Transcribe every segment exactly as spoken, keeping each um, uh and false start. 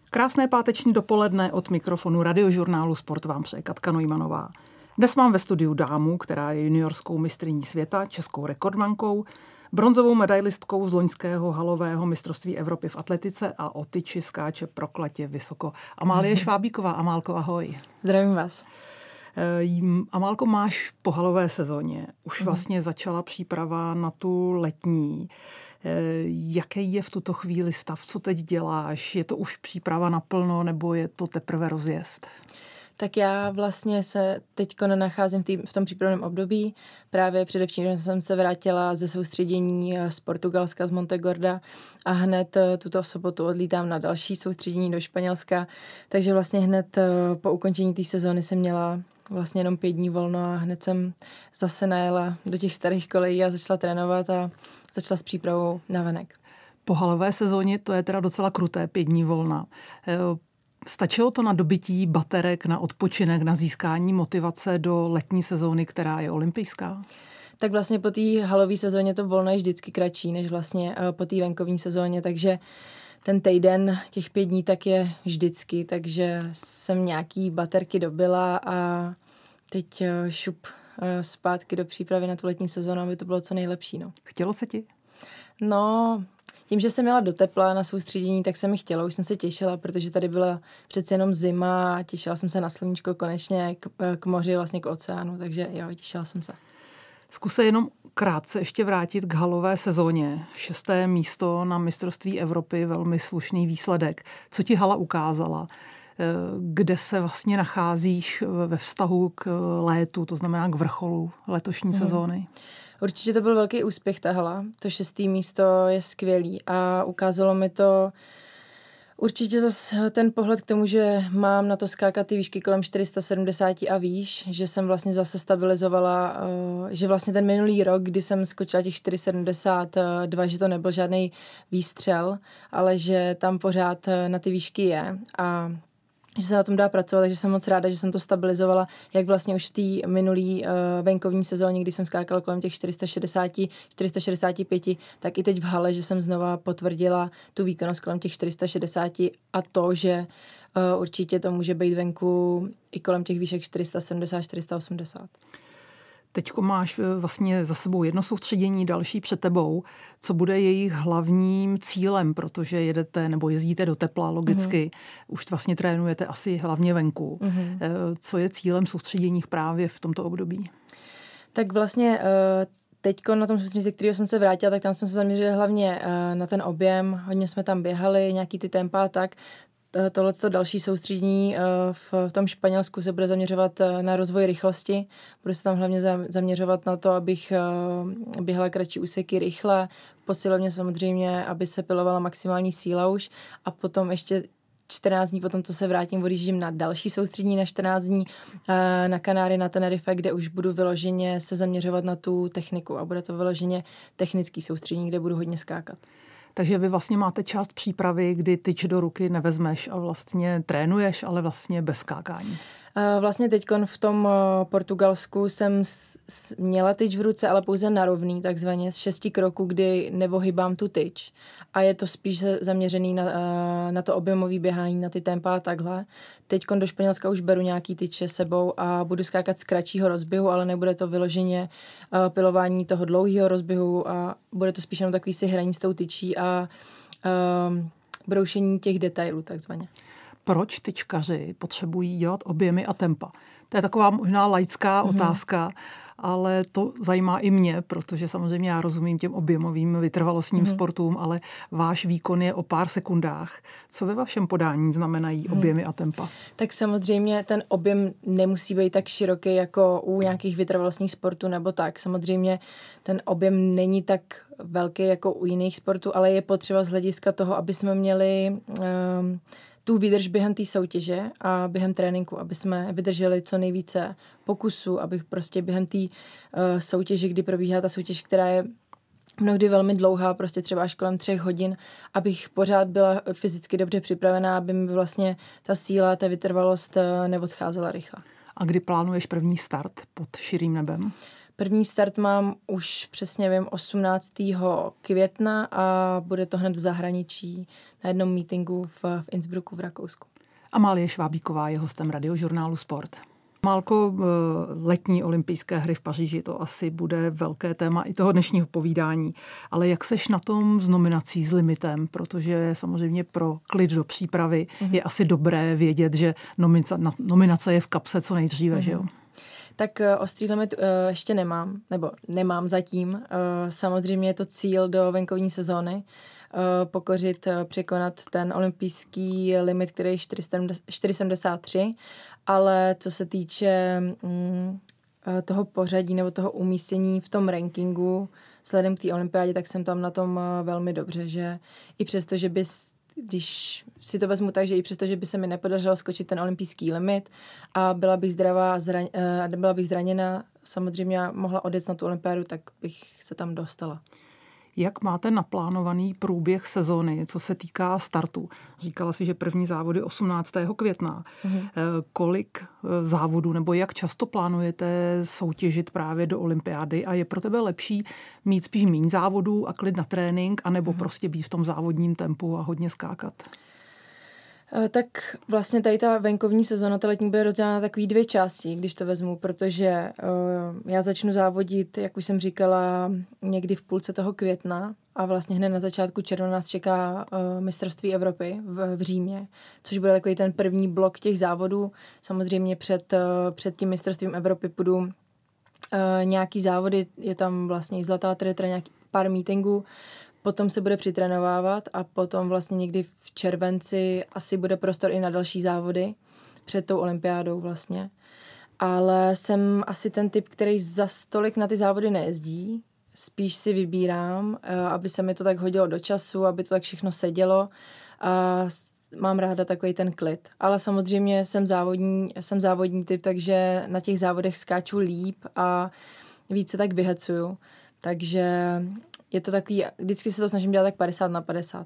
Krásné páteční dopoledne od mikrofonu radiožurnálu Sport vám přeje Katka Neumannová. Dnes mám ve studiu dámu, která je juniorskou mistryní světa, českou rekordmankou, bronzovou medailistkou z loňského halového mistrovství Evropy v atletice a o tyči skáče proklatě vysoko. Amálie Švábíková. Amálko, ahoj. Zdravím vás. Amálko, máš po halové sezóně. Už vlastně začala příprava na tu letní. Jaký je v tuto chvíli stav? Co teď děláš? Je to už příprava naplno nebo je to teprve rozjezd? Tak já vlastně se teďko nenacházím v tom přípravném období. Právě především jsem se vrátila ze soustředění z Portugalska, z Montegorda a hned tuto sobotu odlítám na další soustředění do Španělska. Takže vlastně hned po ukončení té sezóny jsem měla vlastně jenom pět dní volno a hned jsem zase najela do těch starých kolejí a začala trénovat a začala s přípravou na venek. Po halové sezóně to je teda docela kruté, pět dní volna. Stačilo to na dobytí baterek, na odpočinek, na získání motivace do letní sezóny, která je olympijská? Tak vlastně po té halové sezóně to volno je vždycky kratší než vlastně po té venkovní sezóně, takže ten týden, těch pět dní, tak je vždycky, takže jsem nějaký baterky dobila a teď šup zpátky do přípravy na tu letní sezónu, aby to bylo co nejlepší. No. Chtělo se ti? No, tím, že jsem měla do tepla na soustředění, tak se mi chtělo, už jsem se těšila, protože tady byla přece jenom zima a těšila jsem se na sluníčko konečně k, k moři, vlastně k oceánu, takže jo, těšila jsem se. Zkus se jenom krátce ještě vrátit k halové sezóně. Šesté místo na mistrovství Evropy, velmi slušný výsledek. Co ti hala ukázala? Kde se vlastně nacházíš ve vztahu k létu, to znamená k vrcholu letošní hmm. sezóny? Určitě to byl velký úspěch ta hala. To šesté místo je skvělý a ukázalo mi to určitě zase ten pohled k tomu, že mám na to skákat ty výšky kolem čtyři sta sedmdesát a výš, že jsem vlastně zase stabilizovala, že vlastně ten minulý rok, kdy jsem skočila těch čtyři sta sedmdesát dva, že to nebyl žádný výstřel, ale že tam pořád na ty výšky je a že se na tom dá pracovat, takže jsem moc ráda, že jsem to stabilizovala, jak vlastně už v té minulý uh, venkovní sezóně, kdy jsem skákala kolem těch čtyři sta šedesát, čtyři sta šedesát pět, tak i teď v hale, že jsem znova potvrdila tu výkonnost kolem těch čtyři sta šedesát a to, že uh, určitě to může být venku i kolem těch výšek čtyři sta sedmdesát, čtyři sta osmdesát. Teďko máš vlastně za sebou jedno soustředění, další před tebou. Co bude jejich hlavním cílem, protože jedete nebo jezdíte do tepla logicky, mm-hmm. už vlastně trénujete asi hlavně venku. Mm-hmm. Co je cílem soustředění právě v tomto období? Tak vlastně teďko na tom soustředění, ze kterého jsem se vrátila, tak tam jsme se zaměřili hlavně na ten objem. Hodně jsme tam běhali, nějaký ty tempa a tak. Tohleto další soustředění v tom Španělsku se bude zaměřovat na rozvoj rychlosti. Bude se tam hlavně zaměřovat na to, abych běhala kratší úseky rychle. V posilovně samozřejmě, aby se pilovala maximální síla už. A potom ještě čtrnáct dní, potom to se vrátím, odjíždím na další soustředění na čtrnáct dní na Kanáry, na Tenerife, kde už budu vyloženě se zaměřovat na tu techniku. A bude to vyloženě technický soustředění, kde budu hodně skákat. Takže vy vlastně máte část přípravy, kdy tyč do ruky nevezmeš a vlastně trénuješ, ale vlastně bez skákání. Vlastně teď v tom Portugalsku jsem měla tyč v ruce, ale pouze na rovný, takzvaně z šesti kroků, kdy nevohybám tu tyč. A je to spíš zaměřený na, na to objemové běhání, na ty tempa a takhle. Teď do Španělska už beru nějaký tyče sebou a budu skákat z kratšího rozběhu, ale nebude to vyloženě pilování toho dlouhého rozběhu a bude to spíš jenom takový si hraní s tou tyčí a um, broušení těch detailů, takzvaně. Proč tyčkaři potřebují dělat objemy a tempa? To je taková možná laická mm-hmm. otázka, ale to zajímá i mě, protože samozřejmě já rozumím těm objemovým vytrvalostním mm-hmm. sportům, ale váš výkon je o pár sekundách. Co ve vašem podání znamenají mm-hmm. objemy a tempa? Tak samozřejmě ten objem nemusí být tak široký jako u nějakých vytrvalostních sportů nebo tak. Samozřejmě ten objem není tak velký jako u jiných sportů, ale je potřeba z hlediska toho, aby jsme měli Um, tu výdrž během té soutěže a během tréninku, aby jsme vydrželi co nejvíce pokusů, abych prostě během té uh, soutěže, kdy probíhá ta soutěž, která je mnohdy velmi dlouhá, prostě třeba až kolem třech hodin, abych pořád byla fyzicky dobře připravená, aby mi vlastně ta síla, ta vytrvalost uh, neodcházela rychle. A kdy plánuješ první start pod širým nebem? První start mám už přesně vím osmnáctého května a bude to hned v zahraničí na jednom meetingu v, v Innsbrucku v Rakousku. Amálie Švábíková je hostem Radiožurnálu Sport. Málko, letní olympijské hry v Paříži, to asi bude velké téma i toho dnešního povídání. Ale jak seš na tom s nominací, s limitem? Protože samozřejmě pro klid do přípravy mm-hmm. je asi dobré vědět, že nominace, nominace je v kapse co nejdříve, mm-hmm. že jo? Tak uh, ostrý limit uh, ještě nemám, nebo nemám zatím. Uh, samozřejmě je to cíl do venkovní sezóny. Uh, pokořit, uh, překonat ten olympijský limit, který je čtyři sedmdesát tři, ale co se týče um, toho pořadí nebo toho umístění v tom rankingu vzhledem k té olympiádě, tak jsem tam na tom uh, velmi dobře, že i přesto, že bys když si to vezmu tak, že i přesto, že by se mi nepodařilo skočit ten olympijský limit a byla bych zdravá, zraň, uh, byla bych zraněna, samozřejmě mohla odjet na tu olympiádu, tak bych se tam dostala. Jak máte naplánovaný průběh sezóny, co se týká startu? Říkala si, že první závody osmnáctého května. Mm-hmm. Kolik závodů nebo jak často plánujete soutěžit právě do olympiády a je pro tebe lepší mít spíš méně závodů a klid na trénink anebo mm-hmm. prostě být v tom závodním tempu a hodně skákat? Tak vlastně tady ta venkovní sezona, ta letní, bude rozdělena na takový dvě části, když to vezmu, protože uh, já začnu závodit, jak už jsem říkala, někdy v půlce toho května a vlastně hned na začátku června nás čeká uh, mistrovství Evropy v, v Římě, což bude takový ten první blok těch závodů. Samozřejmě před, uh, před tím mistrovstvím Evropy půjdu uh, nějaký závody, je tam vlastně i zlatá tritra, nějaký pár meetingů, potom se bude přitrénovávat a potom vlastně někdy v červenci asi bude prostor i na další závody před tou olympiádou vlastně. Ale jsem asi ten typ, který za stolik na ty závody nejezdí. Spíš si vybírám, aby se mi to tak hodilo do času, aby to tak všechno sedělo. A mám ráda takový ten klid. Ale samozřejmě jsem závodní, jsem závodní typ, takže na těch závodech skáču líp a víc se tak vyhecuju. Takže je to takový, vždycky se to snažím dělat tak padesát na padesát.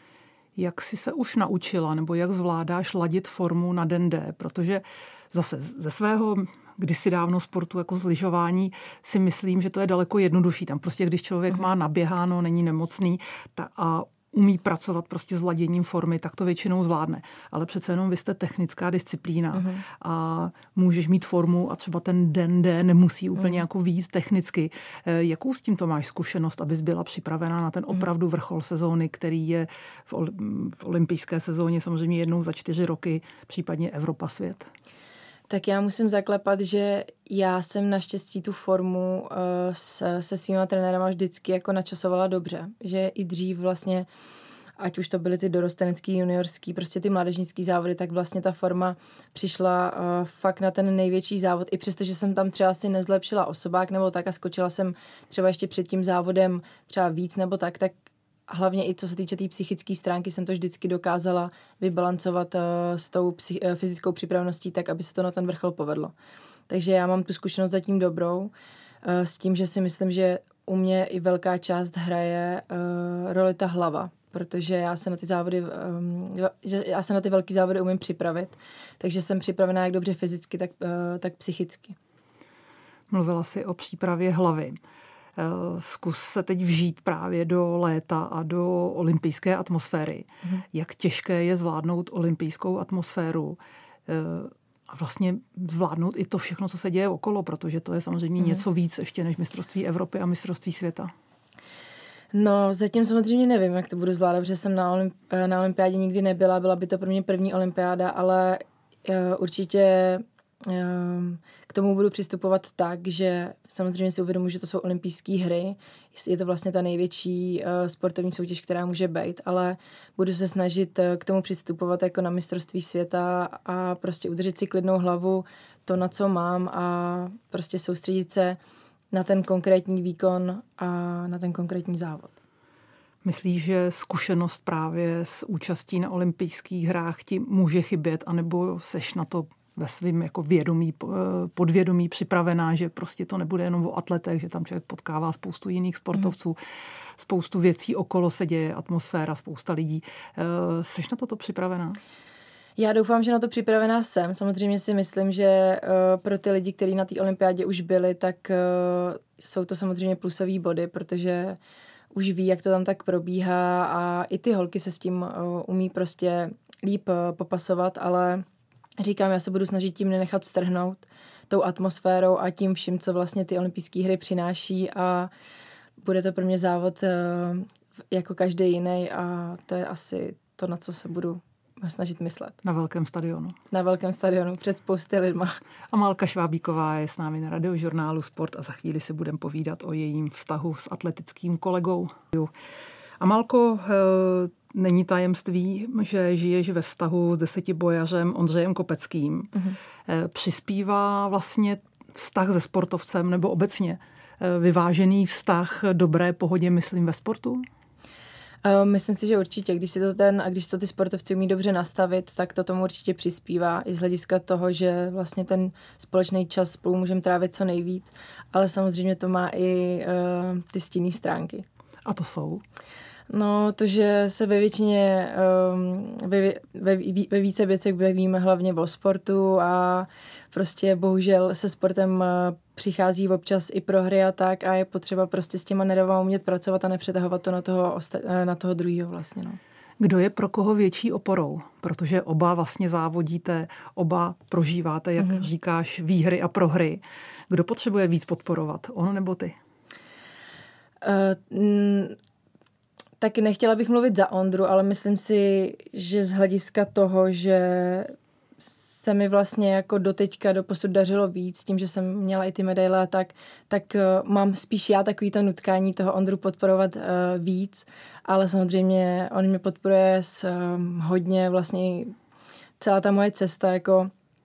Jak jsi se už naučila, nebo jak zvládáš ladit formu na den D? Protože zase ze svého kdysi dávno sportu jako z lyžování si myslím, že to je daleko jednodušší. Tam prostě, když člověk mm. má naběháno, není nemocný ta, a umí pracovat prostě s laděním formy, tak to většinou zvládne. Ale přece jenom vy jste technická disciplína mm. a můžeš mít formu a třeba ten den D nemusí úplně mm. jako víc technicky. Jakou s tím to máš zkušenost, abys byla připravená na ten opravdu vrchol sezóny, který je v, ol- v olympijské sezóně samozřejmě jednou za čtyři roky, případně Evropa, svět? Tak já musím zaklepat, že já jsem naštěstí tu formu uh, s, se svýma trenérama vždycky jako načasovala dobře. Že i dřív vlastně, ať už to byly ty dorostenecký, juniorský, prostě ty mládežnický závody, tak vlastně ta forma přišla uh, fakt na ten největší závod. I přesto, že jsem tam třeba si nezlepšila osobák nebo tak a skočila jsem třeba ještě před tím závodem třeba víc nebo tak, tak hlavně i co se týče té tý psychické stránky jsem to vždycky dokázala vybalancovat uh, s tou psych- uh, fyzickou připraveností tak, aby se to na ten vrchol povedlo. Takže já mám tu zkušenost zatím dobrou uh, s tím, že si myslím, že u mě i velká část hraje uh, roli ta hlava, protože já se na ty závody, um, že já se na ty velký závody umím připravit, takže jsem připravená jak dobře fyzicky, tak, uh, tak psychicky. Mluvila jsi o přípravě hlavy. Zkus se teď vžít právě do léta a do olympijské atmosféry. Mm. Jak těžké je zvládnout olympijskou atmosféru a vlastně zvládnout i to všechno, co se děje okolo, protože to je samozřejmě mm. něco víc ještě než mistrovství Evropy a mistrovství světa. No, zatím samozřejmě nevím, jak to budu zvládat, protože jsem na, olymp- na olympiádě nikdy nebyla, byla by to pro mě první olympiáda, ale uh, určitě k tomu budu přistupovat tak, že samozřejmě si uvědomuji, že to jsou olympijské hry, je to vlastně ta největší uh, sportovní soutěž, která může být, ale budu se snažit uh, k tomu přistupovat jako na mistrovství světa a prostě udržet si klidnou hlavu, to, na co mám a prostě soustředit se na ten konkrétní výkon a na ten konkrétní závod. Myslíš, že zkušenost právě s účastí na olympijských hrách ti může chybět, anebo seš na to ve svým jako vědomí, podvědomí připravená, že prostě to nebude jenom o atletech, že tam člověk potkává spoustu jiných sportovců, mm. spoustu věcí okolo se děje, atmosféra, spousta lidí. Seš na toto připravená? Já doufám, že na to připravená jsem. Samozřejmě si myslím, že uh, pro ty lidi, kteří na té olympiádě už byli, tak uh, jsou to samozřejmě plusové body, protože už ví, jak to tam tak probíhá a i ty holky se s tím uh, umí prostě líp uh, popasovat, ale říkám, já se budu snažit tím nenechat strhnout tou atmosférou a tím vším, co vlastně ty olympijské hry přináší a bude to pro mě závod uh, jako každý jiný a to je asi to, na co se budu snažit myslet. Na velkém stadionu. Na velkém stadionu, před spousty lidma. Amálka Švábíková je s námi na Radiožurnálu Sport a za chvíli si budeme povídat o jejím vztahu s atletickým kolegou. Amálko, není tajemství, že žiješ ve vztahu s desetibojařem Ondřejem Kopeckým. Mm-hmm. Přispívá vlastně vztah se sportovcem nebo obecně vyvážený vztah dobré pohodě, myslím, ve sportu? Myslím si, že určitě, když si to ten a když to ty sportovci umí dobře nastavit, tak to tomu určitě přispívá i z hlediska toho, že vlastně ten společný čas spolu můžeme trávit co nejvíc, ale samozřejmě to má i uh, ty stinné stránky. A to jsou? No, to, že se ve většině, um, ve, ve, ve více věcech bavíme hlavně o sportu a prostě bohužel se sportem uh, přichází občas i prohry a tak a je potřeba prostě s těma nervama umět pracovat a nepřetahovat to na toho, na toho druhýho vlastně, no. Kdo je pro koho větší oporou? Protože oba vlastně závodíte, oba prožíváte, jak mm-hmm. říkáš, výhry a prohry. Kdo potřebuje víc podporovat? On nebo ty? Uh, mm, taky nechtěla bych mluvit za Ondru, ale myslím si, že z hlediska toho, že se mi vlastně jako doteďka doposud dařilo víc, tím, že jsem měla i ty medaile a tak, tak uh, mám spíš já takový to nutkání toho Ondru podporovat uh, víc, ale samozřejmě on mě podporuje s um, hodně vlastně celá ta moje cesta, jako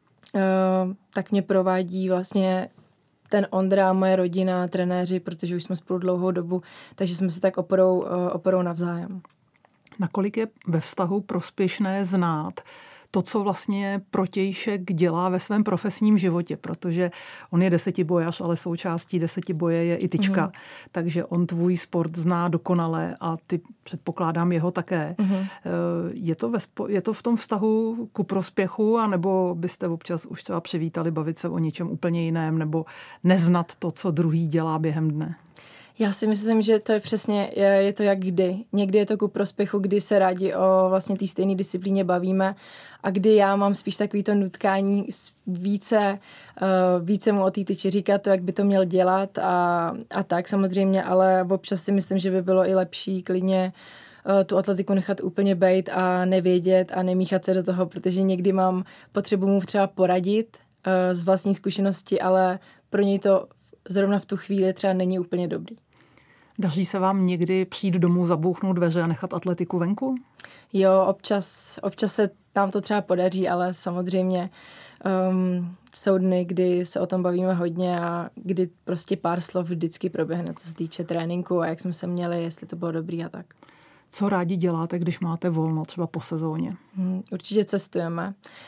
uh, tak mě provádí vlastně ten Ondra, moje rodina, trenéři, protože už jsme spolu dlouhou dobu, takže jsme se tak oporou, uh, oporou navzájem. Nakolik je ve vztahu prospěšné znát to, co vlastně protějšek dělá ve svém profesním životě, protože on je desetibojař, ale součástí desetiboje je i tyčka, mm. takže on tvůj sport zná dokonale a ty, předpokládám, jeho také. Mm. Je to, ve spo- je to v tom vztahu ku prospěchu, anebo byste občas už třeba přivítali bavit se o něčem úplně jiném, nebo neznat to, co druhý dělá během dne? Já si myslím, že to je přesně, je, je to jak kdy. Někdy je to ku prospěchu, kdy se rádi o vlastně té stejné disciplíně bavíme a kdy já mám spíš takový to nutkání více, uh, více mu o té tyči říkat to, jak by to měl dělat a, a tak samozřejmě, ale občas si myslím, že by bylo i lepší klidně uh, tu atletiku nechat úplně bejt a nevědět a nemíchat se do toho, protože někdy mám potřebu mu třeba poradit uh, z vlastní zkušenosti, ale pro něj to zrovna v tu chvíli třeba není úplně dobrý. Daří se vám někdy přijít domů, zabouchnout dveře a nechat atletiku venku? Jo, občas, občas se nám to třeba podaří, ale samozřejmě um, jsou dny, kdy se o tom bavíme hodně a kdy prostě pár slov vždycky proběhne, co se týče tréninku a jak jsme se měli, jestli to bylo dobrý a tak. Co rádi děláte, když máte volno, třeba po sezóně? Hmm, určitě cestujeme.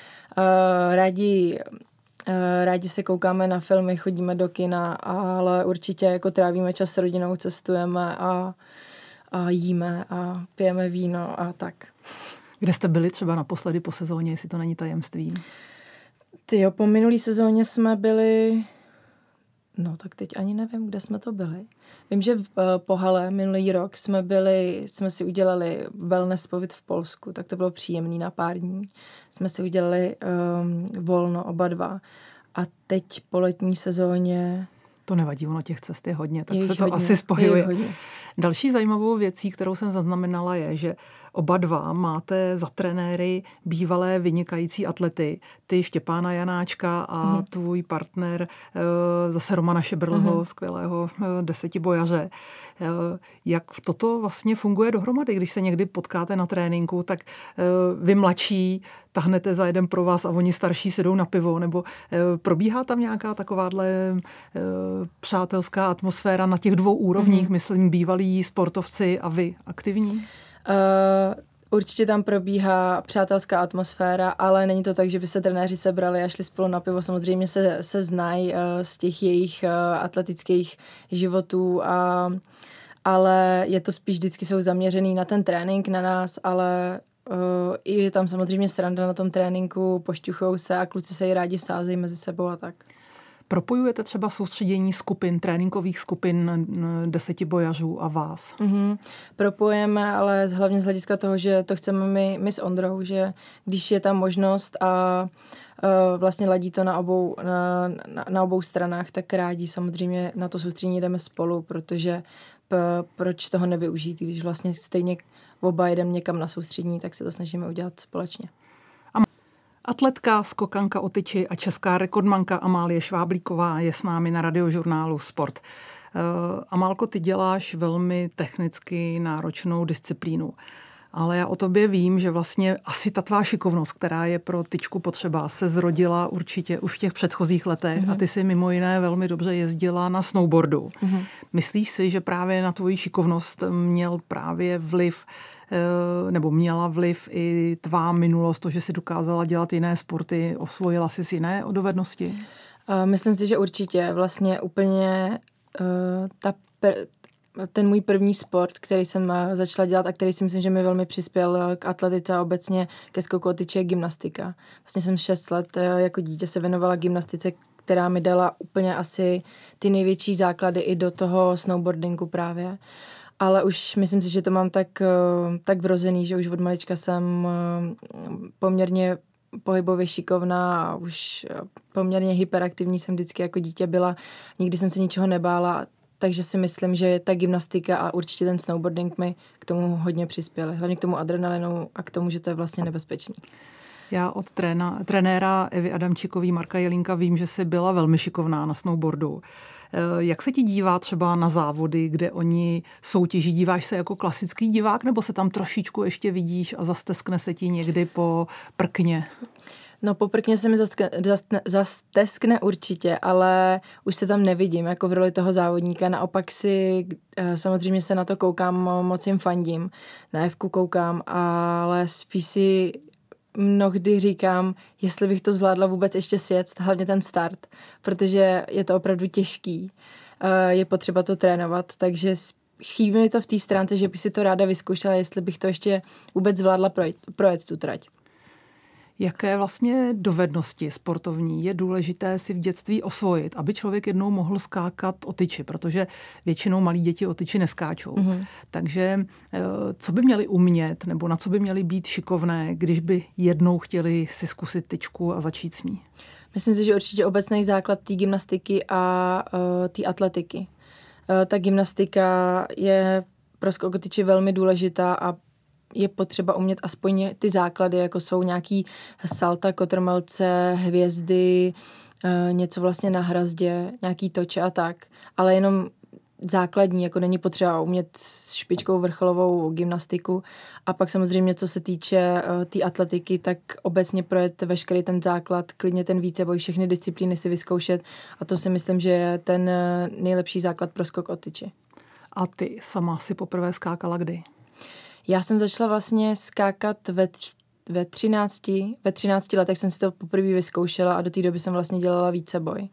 Uh, rádi... Rádi se koukáme na filmy, chodíme do kina, ale určitě jako trávíme čas s rodinou, cestujeme a, a jíme a pijeme víno a tak. Kde jste byli třeba naposledy po sezóně, jestli to není tajemství? Tyjo, po minulý sezóně jsme byli, no tak teď ani nevím, kde jsme to byli. Vím, že v uh, Pohale minulý rok jsme byli, jsme si udělali wellness pobyt v Polsku, tak to bylo příjemný na pár dní. Jsme si udělali um, volno oba dva. A teď po letní sezóně... To nevadí, ono těch cest je hodně, tak je se to hodně, asi spojuje. Hodně. Další zajímavou věcí, kterou jsem zaznamenala, je, že oba dva máte za trenéry bývalé vynikající atlety. Ty Štěpána Janáčka a mm. tvůj partner zase Romana Šebrlho, mm. skvělého desetibojaře. Jak toto vlastně funguje dohromady, když se někdy potkáte na tréninku, tak vy mladší tahnete za jeden pro vás a oni starší si jdou na pivo, nebo probíhá tam nějaká takováhle přátelská atmosféra na těch dvou úrovních, mm. myslím bývalí sportovci a vy aktivní? Uh, určitě tam probíhá přátelská atmosféra, ale není to tak, že by se trenéři sebrali a šli spolu na pivo. Samozřejmě se, se znají uh, z těch jejich uh, atletických životů, a, ale je to spíš vždycky jsou zaměřený na ten trénink, na nás, ale uh, je tam samozřejmě sranda na tom tréninku, pošťuchou se a kluci se i rádi vsázejí mezi sebou a tak. Propojujete třeba soustředění skupin, tréninkových skupin desetibojařů a vás? Mm-hmm. Propojujeme, ale hlavně z hlediska toho, že to chceme my, my s Ondrou, že když je tam možnost a uh, vlastně ladí to na obou, na, na, na obou stranách, tak rádi samozřejmě na to soustředění jdeme spolu, protože p, proč toho nevyužít, když vlastně stejně oba jdeme někam na soustředění, tak se to snažíme udělat společně. Atletka, skokanka o tyči a česká rekordmanka Amálie Šváblíková je s námi na Radiožurnálu Sport. Uh, Amálko, ty děláš velmi technicky náročnou disciplínu, ale já o tobě vím, že vlastně asi ta tvá šikovnost, která je pro tyčku potřeba, se zrodila určitě už v těch předchozích letech mm-hmm. a ty si mimo jiné velmi dobře jezdila na snowboardu. Mm-hmm. Myslíš si, že právě na tvoji šikovnost měl právě vliv nebo měla vliv i tvá minulost, to, že si dokázala dělat jiné sporty, osvojila jsi jiné dovednosti? Myslím si, že určitě. Vlastně úplně uh, ta pr- ten můj první sport, který jsem začala dělat a který si myslím, že mi velmi přispěl k atletice a obecně ke skoku o tyči, je gymnastika. Vlastně jsem šest let jako dítě se věnovala gymnastice, která mi dala úplně asi ty největší základy i do toho snowboardingu právě. Ale už myslím si, že to mám tak, tak vrozený, že už od malička jsem poměrně pohybově šikovná a už poměrně hyperaktivní jsem vždycky jako dítě byla. Nikdy jsem se ničeho nebála, takže si myslím, že ta gymnastika a určitě ten snowboarding mi k tomu hodně přispěly. Hlavně k tomu adrenalinu a k tomu, že to je vlastně nebezpečný. Já od tréna, trenéra Evy Adamčíkový, Marka Jelínka vím, že jsi byla velmi šikovná na snowboardu. Jak se ti dívá třeba na závody, kde oni soutěží? Díváš se jako klasický divák, nebo se tam trošičku ještě vidíš a zasteskne se ti někdy po prkně? No po prkně se mi zasteskne, zasteskne určitě, ale už se tam nevidím jako v roli toho závodníka. Naopak si samozřejmě se na to koukám, moc jim fandím. Na Evku koukám, ale spíš si mnohdy říkám, jestli bych to zvládla vůbec ještě sjet, hlavně ten start, protože je to opravdu těžký. Je potřeba to trénovat, takže chybí mi to v té stránce, že bych si to ráda vyzkoušela, jestli bych to ještě vůbec zvládla projet, projet tu trať. Jaké vlastně dovednosti sportovní je důležité si v dětství osvojit, aby člověk jednou mohl skákat o tyči, protože většinou malí děti o tyči neskáčou. Mm-hmm. Takže co by měli umět, nebo na co by měli být šikovné, když by jednou chtěli si zkusit tyčku a začít s ní? Myslím si, že určitě obecný základ té gymnastiky a uh, té atletiky. Uh, ta gymnastika je pro skok o tyči velmi důležitá a je potřeba umět aspoň ty základy, jako jsou nějaký salta, kotrmelce, hvězdy, něco vlastně na hrazdě, nějaký toče a tak. Ale jenom základní, jako není potřeba umět s špičkou vrcholovou gymnastiku. A pak samozřejmě, co se týče té tý atletiky, tak obecně projet veškerý ten základ, klidně ten víceboj, všechny disciplíny si vyzkoušet. A to si myslím, že je ten nejlepší základ pro skok o tyči. A ty sama si poprvé skákala kdy? Já jsem začala vlastně skákat ve, ve třinácti. Ve třinácti letech jsem si to poprvé vyzkoušela a do té doby jsem vlastně dělala víceboj uh,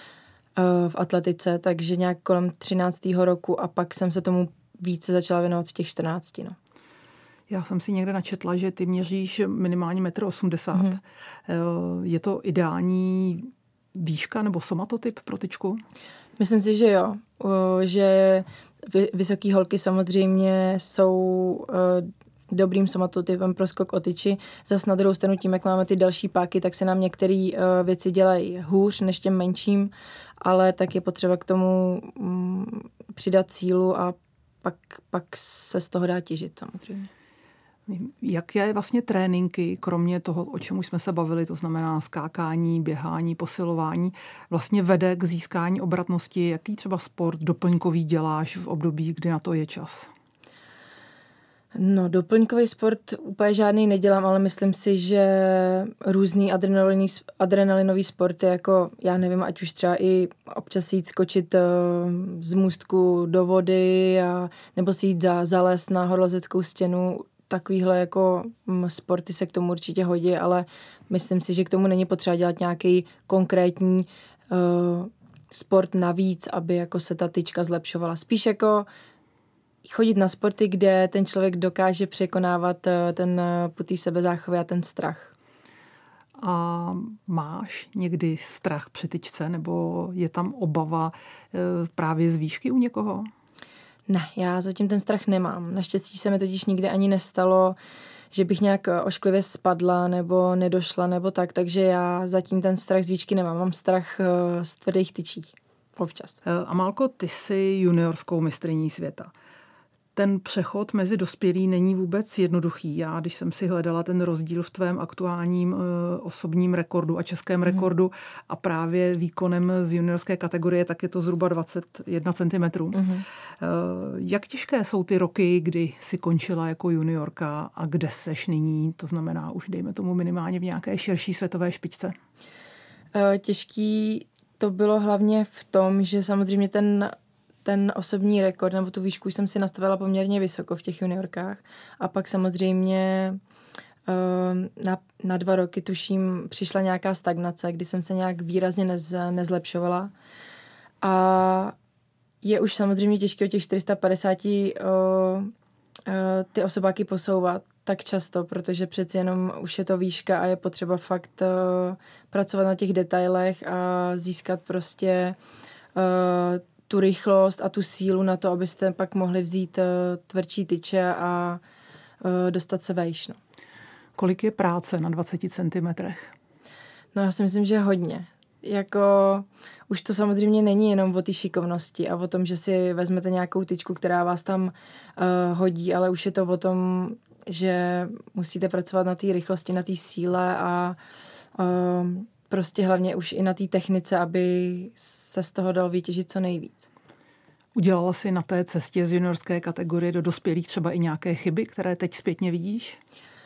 v atletice, takže nějak kolem třináctého roku a pak jsem se tomu více začala věnovat v těch čtrnácti. No. Já jsem si někde načetla, že ty měříš minimálně metr osmdesát. Mm-hmm. Je to ideální výška nebo somatotyp pro tyčku? Myslím si, že jo. Uh, že vysoký holky samozřejmě jsou uh, dobrým somatotypem pro skok o tyči. Zas na druhou stranu tím, jak máme ty další páky, tak se nám některé uh, věci dělají hůř než těm menším, ale tak je potřeba k tomu um, přidat sílu a pak, pak se z toho dá těžit samozřejmě. Jak je vlastně tréninky, kromě toho, o čem už jsme se bavili, to znamená skákání, běhání, posilování, vlastně vede k získání obratnosti? Jaký třeba sport doplňkový děláš v období, kdy na to je čas? No, doplňkový sport úplně žádný nedělám, ale myslím si, že různý adrenalinový, adrenalinový sporty, jako já nevím, ať už třeba i občas jít skočit uh, z můstku do vody a, nebo si jít za, za les na horolezeckou stěnu, takovýhle jako sporty se k tomu určitě hodí, ale myslím si, že k tomu není potřeba dělat nějaký konkrétní uh, sport navíc, aby jako se ta tyčka zlepšovala. Spíš jako chodit na sporty, kde ten člověk dokáže překonávat ten putý sebezáchovy a ten strach. A máš někdy strach při tyčce, nebo je tam obava právě z výšky u někoho? Ne, já zatím ten strach nemám. Naštěstí se mi totiž nikdy ani nestalo, že bych nějak ošklivě spadla nebo nedošla nebo tak, takže já zatím ten strach z výšky nemám. Mám strach z tvrdých tyčí. Občas. Amálko, ty jsi juniorskou mistryní světa. Ten přechod mezi dospělí není vůbec jednoduchý. Já, když jsem si hledala ten rozdíl v tvém aktuálním uh, osobním rekordu a českém mm. rekordu a právě výkonem z juniorské kategorie, tak je to zhruba dvacet jedna centimetrů. Mm. Uh, jak těžké jsou ty roky, kdy jsi končila jako juniorka a kde seš nyní? To znamená už dejme tomu minimálně v nějaké širší světové špičce. Uh, těžký to bylo hlavně v tom, že samozřejmě ten ten osobní rekord nebo tu výšku jsem si nastavila poměrně vysoko v těch juniorkách a pak samozřejmě na, na dva roky tuším přišla nějaká stagnace, kdy jsem se nějak výrazně nez, nezlepšovala a je už samozřejmě těžké o těch čtyři sta padesát o, o, ty osobáky posouvat tak často, protože přeci jenom už je to výška a je potřeba fakt o, pracovat na těch detailech a získat prostě o, tu rychlost a tu sílu na to, abyste pak mohli vzít uh, tvrdší tyče a uh, dostat se vejš. No. Kolik je práce na dvaceti centimetrech? No já si myslím, že hodně. Jako, už to samozřejmě není jenom o té šikovnosti a o tom, že si vezmete nějakou tyčku, která vás tam uh, hodí, ale už je to o tom, že musíte pracovat na té rychlosti, na té síle a uh, prostě hlavně už i na té technice, aby se z toho dal vytěžit co nejvíc. Udělala jsi na té cestě z juniorské kategorie do dospělých třeba i nějaké chyby, které teď zpětně vidíš?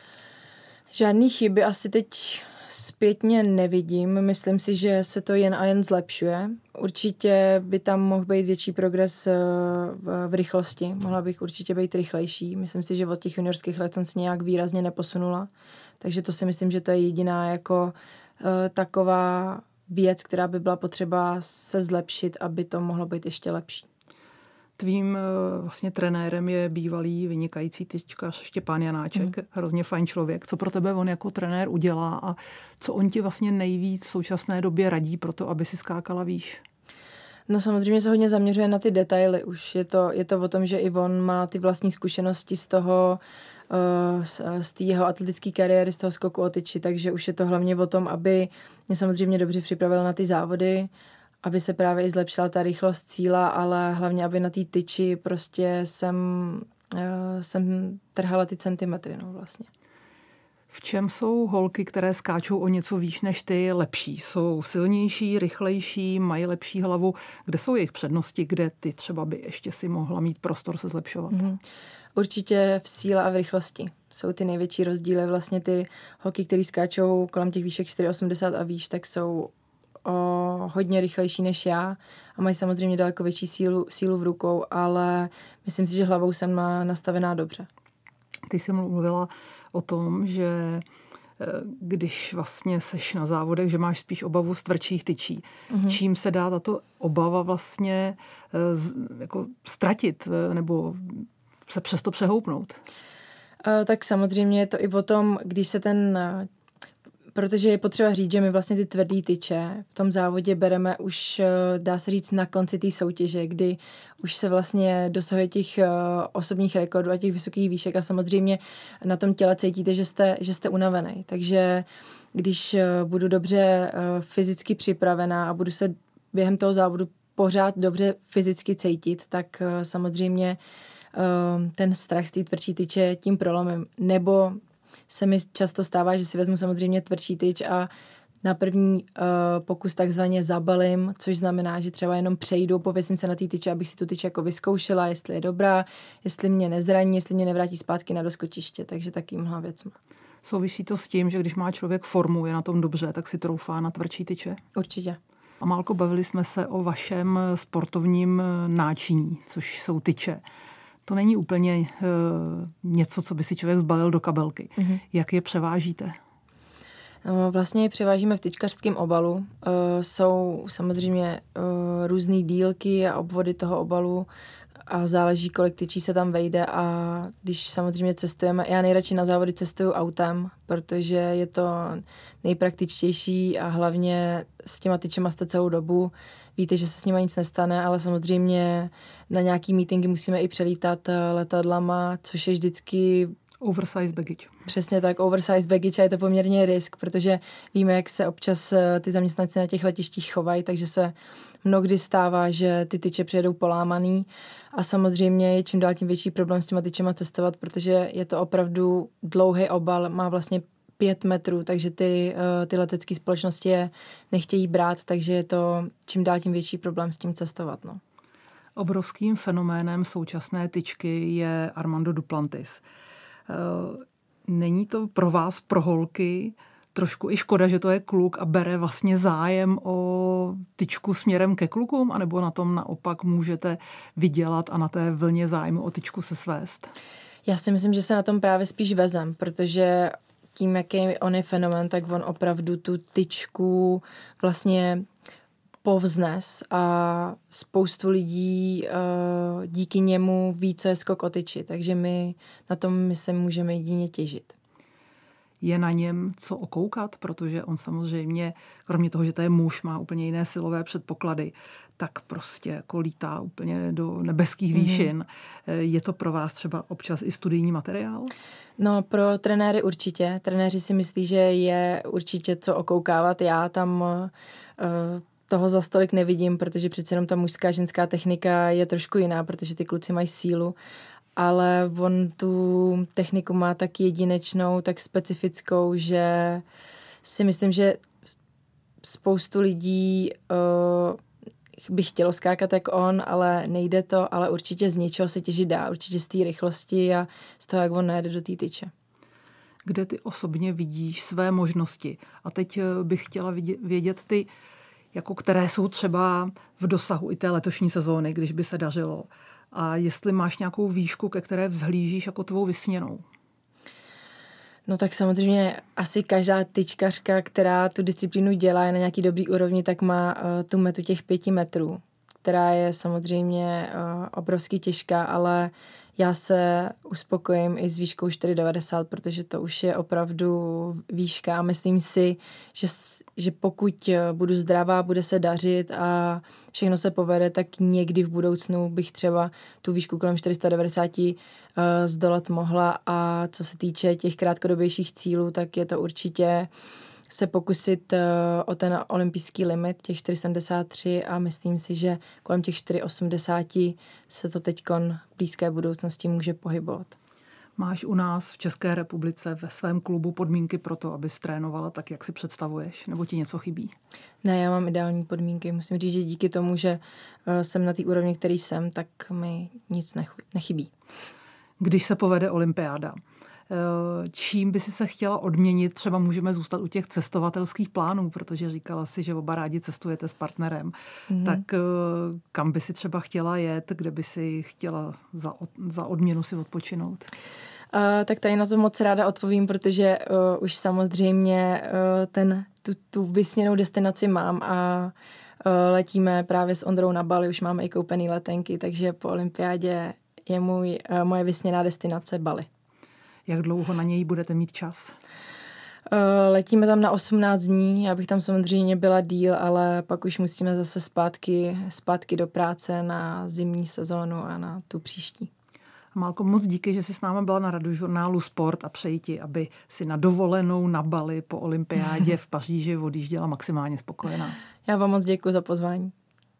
Žádný chyby asi teď zpětně nevidím. Myslím si, že se to jen a jen zlepšuje. Určitě by tam mohl být větší progres v, v rychlosti. Mohla bych určitě být rychlejší. Myslím si, že od těch juniorských let jsem se nějak výrazně neposunula. Takže to si myslím, že to je jediná jako taková věc, která by byla potřeba se zlepšit, aby to mohlo být ještě lepší. Tvým vlastně trenérem je bývalý vynikající tyčkař Štěpán Janáček, mm. hrozně fajn člověk. Co pro tebe on jako trenér udělá a co on ti vlastně nejvíc v současné době radí pro to, aby si skákala výš? No samozřejmě se hodně zaměřuje na ty detaily. Už je to, je to o tom, že i on má ty vlastní zkušenosti z toho, z, z té jeho atletické kariéry, z toho skoku o tyči, takže už je to hlavně o tom, aby mě samozřejmě dobře připravil na ty závody, aby se právě i zlepšila ta rychlost cíla, ale hlavně, aby na té tyči prostě jsem, jsem trhala ty centimetry, no vlastně. V čem jsou holky, které skáčou o něco výš než ty, lepší? Jsou silnější, rychlejší, mají lepší hlavu? Kde jsou jejich přednosti, kde ty třeba by ještě si mohla mít prostor se zlepšovat? Mm-hmm. Určitě v síle a v rychlosti. Jsou ty největší rozdíly. Vlastně ty holky, které skáčou kolem těch výšek čtyři osmdesát a výš, tak jsou o hodně rychlejší než já a mají samozřejmě daleko větší sílu, sílu v rukou, ale myslím si, že hlavou jsem nastavená dobře. Ty jsi mluvila o tom, že když vlastně seš na závodech, že máš spíš obavu z tvrdších tyčí. Mm-hmm. Čím se dá tato obava vlastně jako ztratit nebo se přesto přehoupnout? Tak samozřejmě je to i o tom, když se ten... Protože je potřeba říct, že my vlastně ty tvrdý tyče v tom závodě bereme už, dá se říct, na konci té soutěže, kdy už se vlastně dosahuje těch osobních rekordů a těch vysokých výšek a samozřejmě na tom těle cítíte, že jste, že jste unavený. Takže když budu dobře fyzicky připravená a budu se během toho závodu pořád dobře fyzicky cítit, tak samozřejmě ten strach z té tvrdší tyče tím prolomím. Nebo se mi často stává, že si vezmu samozřejmě tvrdší tyč a na první uh, pokus takzvaně zabalím, což znamená, že třeba jenom přejdu, pověsím se na té tyče, abych si tu tyč jako vyzkoušela, jestli je dobrá, jestli mě nezraní, jestli mě nevrátí zpátky na doskočiště, takže takýmhle věcma. Souvisí to s tím, že když má člověk formu, je na tom dobře, tak si troufá na tvrdší tyče? Určitě. Amálko, bavili jsme se o vašem sportovním náčiní, což jsou tyče. To není úplně uh, něco, co by si člověk zbalil do kabelky. Mm-hmm. Jak je převážíte? No, vlastně je převážíme v tyčkařském obalu. Uh, jsou samozřejmě uh, různé dílky a obvody toho obalu a záleží, kolik tyčí se tam vejde a když samozřejmě cestujeme, já nejradši na závody cestuju autem, protože je to nejpraktičtější a hlavně s těma tyčema jste celou dobu. Víte, že se s nima nic nestane, ale samozřejmě na nějaký meetingy musíme i přelítat letadlama, což je vždycky oversize baggage. Přesně tak, oversize baggage a je to poměrně risk, protože víme, jak se občas ty zaměstnanci na těch letištích chovají, takže se mnohdy stává, že ty tyče přijedou polámaný a samozřejmě je čím dál tím větší problém s těma tyčema cestovat, protože je to opravdu dlouhý obal, má vlastně pět metrů, takže ty, ty letecké společnosti je nechtějí brát, takže je to čím dál tím větší problém s tím cestovat. No. Obrovským fenoménem současné tyčky je Armando Duplantis. Není to pro vás, pro holky, trošku i škoda, že to je kluk a bere vlastně zájem o tyčku směrem ke klukům, anebo na tom naopak můžete vydělat a na té vlně zájmu o tyčku se svést? Já si myslím, že se na tom právě spíš vezem, protože tím, jaký on je fenomén, tak on opravdu tu tyčku vlastně povznes a spoustu lidí uh, díky němu ví, co je skok o tyči, takže my na tom my se můžeme jedině těžit. Je na něm co okoukat, protože on samozřejmě, kromě toho, že to je muž, má úplně jiné silové předpoklady, tak prostě jako lítá úplně do nebeských výšin. Mm-hmm. Je to pro vás třeba občas i studijní materiál? No, pro trenéry určitě. Trenéři si myslí, že je určitě co okoukávat. Já tam uh, toho za stolik nevidím, protože přece jenom ta mužská, ženská technika je trošku jiná, protože ty kluci mají sílu, ale on tu techniku má tak jedinečnou, tak specifickou, že si myslím, že spoustu lidí uh, by chtělo skákat jak on, ale nejde to, ale určitě z něčeho se těžit dá, určitě z té rychlosti a z toho, jak on najede do té tyče. Kde ty osobně vidíš své možnosti? A teď bych chtěla vědět ty, jako které jsou třeba v dosahu i té letošní sezóny, když by se dařilo. A jestli máš nějakou výšku, ke které vzhlížíš jako tvou vysněnou? No tak samozřejmě asi každá tyčkařka, která tu disciplínu dělá je na nějaký dobrý úrovni, tak má uh, tu metu těch pěti metrů, která je samozřejmě uh, obrovsky těžká, ale já se uspokojím i s výškou čtyři devadesát, protože to už je opravdu výška a myslím si, že, že pokud budu zdravá, bude se dařit a všechno se povede, tak někdy v budoucnu bych třeba tu výšku kolem čtyři devadesát uh, zdolat mohla a co se týče těch krátkodobějších cílů, tak je to určitě se pokusit uh, o ten olympijský limit, těch čtyři sedmdesát tři a myslím si, že kolem těch čtyři osmdesát se to teďkon v blízké budoucnosti může pohybovat. Máš u nás v České republice ve svém klubu podmínky pro to, abys trénovala tak, jak si představuješ? Nebo ti něco chybí? Ne, já mám ideální podmínky. Musím říct, že díky tomu, že uh, jsem na té úrovni, který jsem, tak mi nic nechybí. Když se povede olympiáda, čím by si se chtěla odměnit? Třeba můžeme zůstat u těch cestovatelských plánů, protože říkala si, že oba rádi cestujete s partnerem. Mm-hmm. Tak kam by si třeba chtěla jet, kde by si chtěla za, za odměnu si odpočinout? Uh, tak tady na to moc ráda odpovím, protože uh, už samozřejmě uh, ten, tu, tu vysněnou destinaci mám a uh, letíme právě s Ondrou na Bali, už máme i koupený letenky, takže po olympiádě je můj, uh, moje vysněná destinace Bali. Jak dlouho na něj budete mít čas? Uh, letíme tam na osmnáct dní, já bych tam samozřejmě byla díl, ale pak už musíme zase zpátky, zpátky do práce na zimní sezónu a na tu příští. Málko, moc díky, že jsi s námi byla na Radiožurnálu Sport a přeji ti, aby si na dovolenou na Bali po olympiádě v Paříži odjížděla maximálně spokojená. Já vám moc děkuji za pozvání.